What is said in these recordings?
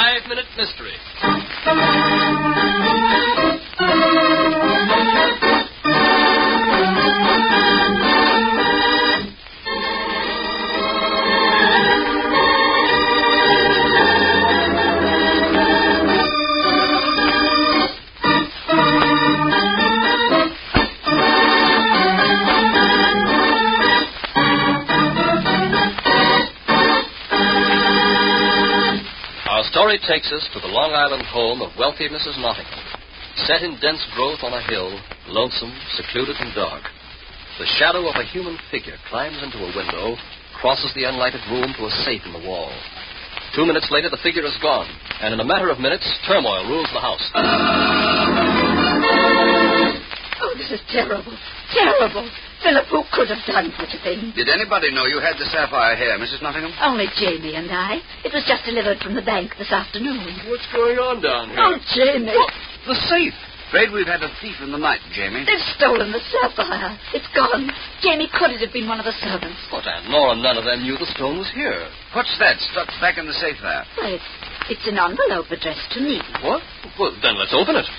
5-minute mystery. Our story takes us to the Long Island home of wealthy Mrs. Nottingham. Set in dense growth on a hill, lonesome, secluded, and dark. The shadow of a human figure climbs into a window, crosses the unlighted room to a safe in the wall. 2 minutes later, the figure is gone, and in a matter of minutes, turmoil rules the house. Oh, this is terrible. Terrible. Philip, who could have done such a thing? Did anybody know you had the sapphire here, Mrs. Nottingham? Only Jamie and I. It was just delivered from the bank this afternoon. What's going on down here? Oh, Jamie. The safe. Afraid we've had a thief in the night, Jamie. They've stolen the sapphire. It's gone. Jamie, could it have been one of the servants? But Aunt Nora, none of them knew the stone was here. What's that stuck back in the safe there? Well, it's an envelope addressed to me. What? Well, then let's open it.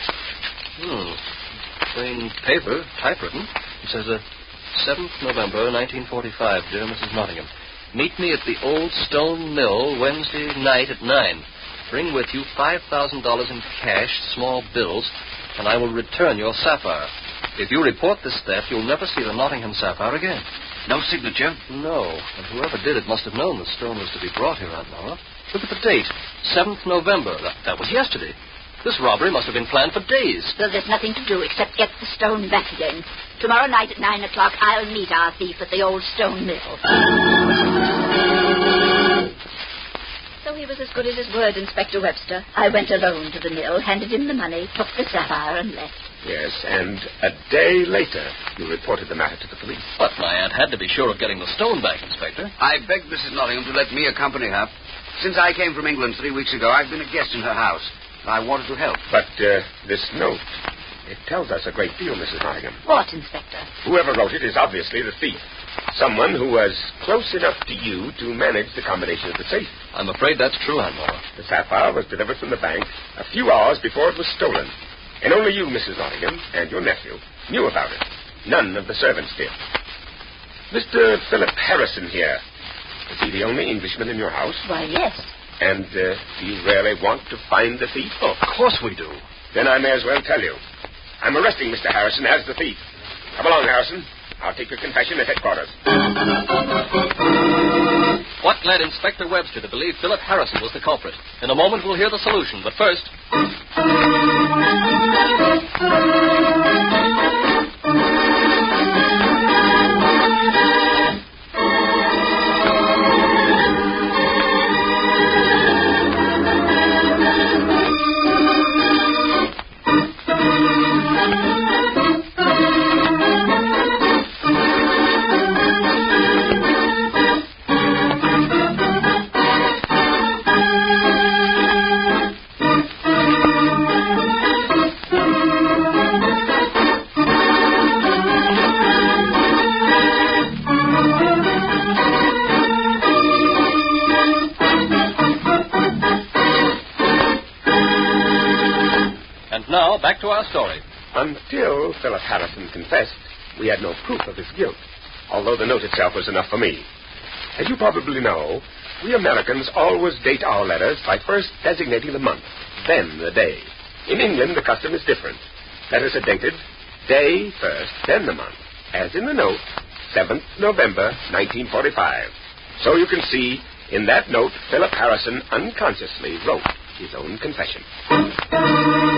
Plain paper, typewritten. It says, 7th November, 1945, dear Mrs. Nottingham. Meet me at the Old Stone Mill Wednesday night at 9. Bring with you $5,000 in cash, small bills, and I will return your sapphire. If you report this theft, you'll never see the Nottingham sapphire again. No signature? No, and whoever did it must have known the stone was to be brought here, Aunt Nora. Look at the date, 7th November. That was yesterday. This robbery must have been planned for days. Well, there's nothing to do except get the stone back again. Tomorrow night at 9 o'clock, I'll meet our thief at the Old Stone Mill. So he was as good as his word, Inspector Webster. I went alone to the mill, handed him the money, took the sapphire, and left. Yes, and a day later, you reported the matter to the police. But my aunt had to be sure of getting the stone back, Inspector. I begged Mrs. Nottingham to let me accompany her. Since I came from England 3 weeks ago, I've been a guest in her house. I wanted to help. But this note, it tells us a great deal, Mrs. Nottingham. What, Inspector? Whoever wrote it is obviously the thief. Someone who was close enough to you to manage the combination of the safe. I'm afraid that's true, Aunt Nora. The sapphire was delivered from the bank a few hours before it was stolen. And only you, Mrs. Nottingham, and your nephew knew about it. None of the servants did. Mr. Philip Harrison here. Is he the only Englishman in your house? Why, yes. And do you really want to find the thief? Oh, of course we do. Then I may as well tell you. I'm arresting Mr. Harrison as the thief. Come along, Harrison. I'll take your confession at headquarters. What led Inspector Webster to believe Philip Harrison was the culprit? In a moment, we'll hear the solution. But first... Now, back to our story. Until Philip Harrison confessed, we had no proof of his guilt, although the note itself was enough for me. As you probably know, we Americans always date our letters by first designating the month, then the day. In England, the custom is different. Letters are dated day first, then the month, as in the note, 7th November, 1945. So you can see, in that note, Philip Harrison unconsciously wrote his own confession.